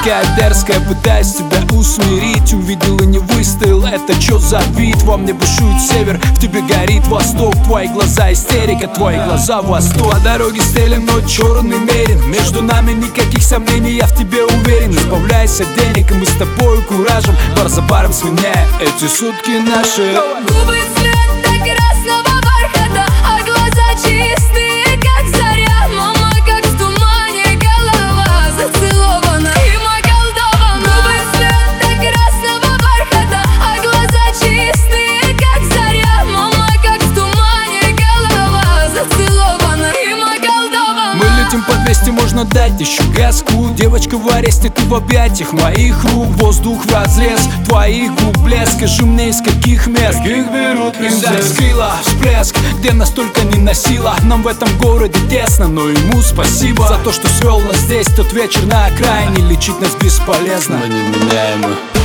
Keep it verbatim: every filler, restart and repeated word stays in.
такая дерзкая, пытаюсь тебя усмирить. Увидел и не выстоял, это чё за вид? Во мне бушует север, в тебе горит восток. Твои глаза истерика, твои глаза восток. По дороге стелем, но черный мерин. Между нами никаких сомнений, я в тебе уверен. Избавляйся от денег, и мы с тобой куражем бар за баром сменяя эти сутки наши. Губы цвета красного бархата, а глаза чистые, как заря. Мама, как в тумане, голова зацелована и околдована. Губы цвета красного бархата, а глаза чистые, как заря. Мама, как в тумане, голова зацелована и околдована. Мы летим по двести, можно дать еще газку. Девочка в аресте, ты в объятиях моих рук. Воздух в разрез твоих губ, блеск. Скажи мне, из каких мест их берут индекс крила, всплеск, где настолько не носила. Нам в этом городе тесно, но ему спасибо за то, что свел нас здесь. Тот вечер на окраине, лечить нас бесполезно. Мы невменяемы.